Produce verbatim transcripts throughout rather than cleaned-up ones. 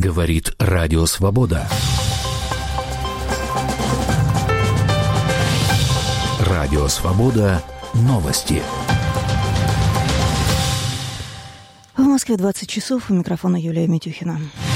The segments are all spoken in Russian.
Говорит Радио Свобода. Радио Свобода. Новости. В Москве двадцать часов. У микрофона Юлия Митюхина.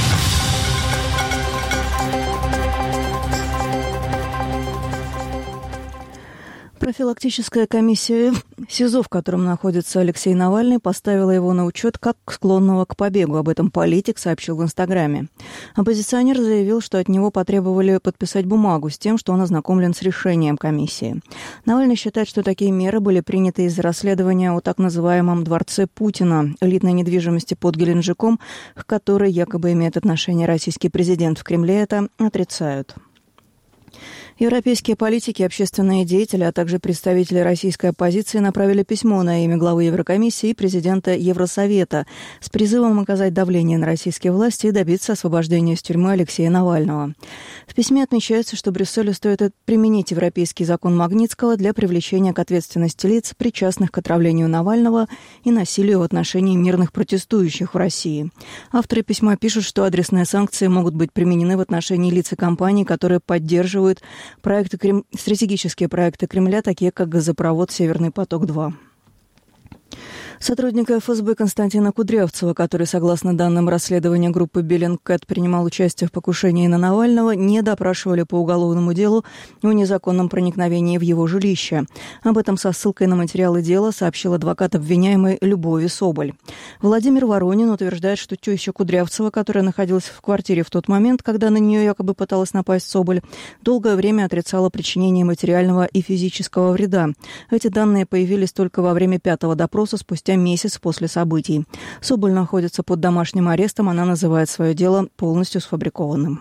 Профилактическая комиссия СИЗО, в котором находится Алексей Навальный, поставила его на учет как склонного к побегу. Об этом политик сообщил в Инстаграме. Оппозиционер заявил, что от него потребовали подписать бумагу с тем, что он ознакомлен с решением комиссии. Навальный считает, что такие меры были приняты из-за расследования о так называемом «дворце Путина», элитной недвижимости под Геленджиком, к которой якобы имеет отношение российский президент. В Кремле это отрицают. Европейские политики, общественные деятели, а также представители российской оппозиции направили письмо на имя главы Еврокомиссии и президента Евросовета с призывом оказать давление на российские власти и добиться освобождения из тюрьмы Алексея Навального. В письме отмечается, что Брюсселю стоит применить европейский закон Магнитского для привлечения к ответственности лиц, причастных к отравлению Навального и насилию в отношении мирных протестующих в России. Авторы письма пишут, что адресные санкции могут быть применены в отношении лиц и компаний, которые поддерживают Проекты Крем... стратегические проекты Кремля, такие как газопровод «Северный поток-два». Сотрудника эф эс бэ Константина Кудрявцева, который, согласно данным расследования группы Bellingcat, принимал участие в покушении на Навального, не допрашивали по уголовному делу о незаконном проникновении в его жилище. Об этом со ссылкой на материалы дела сообщил адвокат обвиняемой Любови Соболь. Владимир Воронин утверждает, что теща Кудрявцева, которая находилась в квартире в тот момент, когда на нее якобы пыталась напасть Соболь, долгое время отрицала причинение материального и физического вреда. Эти данные появились только во время пятого допроса спустя месяц после событий. Соболь находится под домашним арестом. Она называет свое дело полностью сфабрикованным.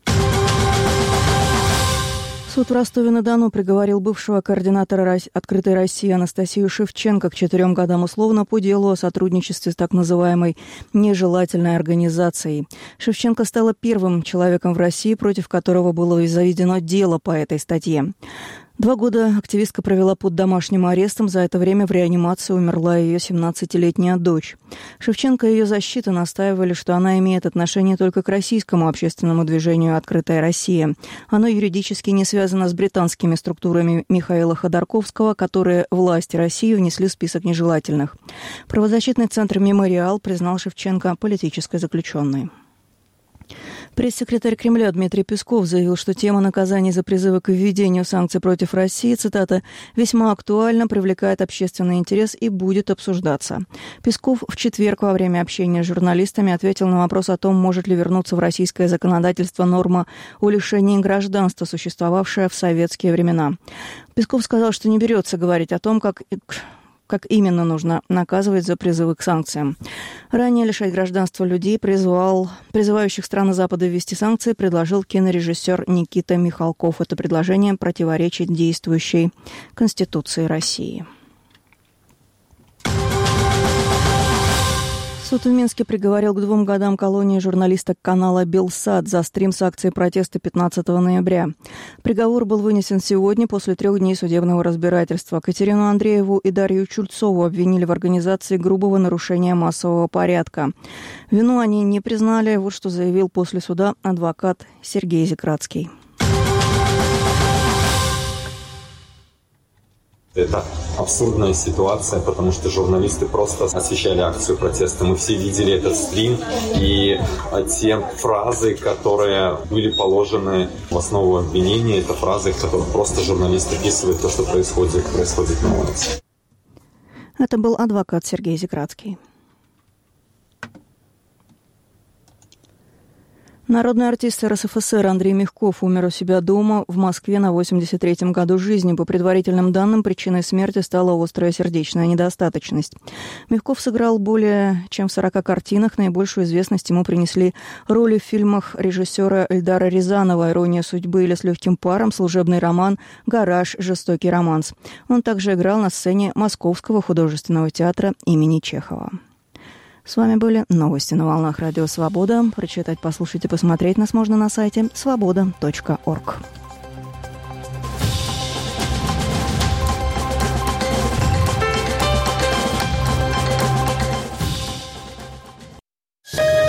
Суд в Ростове-на-Дону приговорил бывшего координатора «Открытой России» Анастасию Шевченко к четырем годам условно по делу о сотрудничестве с так называемой нежелательной организацией. Шевченко стала первым человеком в России, против которого было заведено дело по этой статье. Два года активистка провела под домашним арестом. За это время в реанимации умерла ее семнадцатилетняя дочь. Шевченко и ее защита настаивали, что она имеет отношение только к российскому общественному движению «Открытая Россия». Оно юридически не связано с британскими структурами Михаила Ходорковского, которые власти России внесли в список нежелательных. Правозащитный центр «Мемориал» признал Шевченко политической заключенной. Пресс-секретарь Кремля Дмитрий Песков заявил, что тема наказаний за призывы к введению санкций против России, цитата, «весьма актуальна, привлекает общественный интерес и будет обсуждаться». Песков в четверг во время общения с журналистами ответил на вопрос о том, может ли вернуться в российское законодательство норма о лишении гражданства, существовавшая в советские времена. Песков сказал, что не берется говорить о том, как... как именно нужно наказывать за призывы к санкциям. Ранее лишать гражданства людей, призвал, призывающих страны Запада ввести санкции, предложил кинорежиссер Никита Михалков. Это предложение противоречит действующей Конституции России. Суд в Минске приговорил к двум годам колонии журналисток канала «Белсат» за стрим с акцией протеста пятнадцатого ноября. Приговор был вынесен сегодня после трех дней судебного разбирательства. Катерину Андрееву и Дарью Чульцову обвинили в организации грубого нарушения массового порядка. Вину они не признали, вот что заявил после суда адвокат Сергей Зекратский. Это абсурдная ситуация, потому что журналисты просто освещали акцию протеста. Мы все видели этот стрим, и те фразы, которые были положены в основу обвинения, это фразы, в которых просто журналисты описывают то, что происходит, происходит на улице. Это был адвокат Сергей Зекратский. Народный артист эр эс эф эс эр Андрей Мягков умер у себя дома в Москве на восемьдесят третьем году жизни. По предварительным данным, причиной смерти стала острая сердечная недостаточность. Мягков сыграл более чем в сорока картинах. Наибольшую известность ему принесли роли в фильмах режиссера Эльдара Рязанова «Ирония судьбы» или «С легким паром», «Служебный роман», «Гараж», «Жестокий романс». Он также играл на сцене Московского художественного театра имени Чехова. С вами были новости на волнах Радио Свобода. Прочитать, послушать и посмотреть нас можно на сайте свобода точка орг.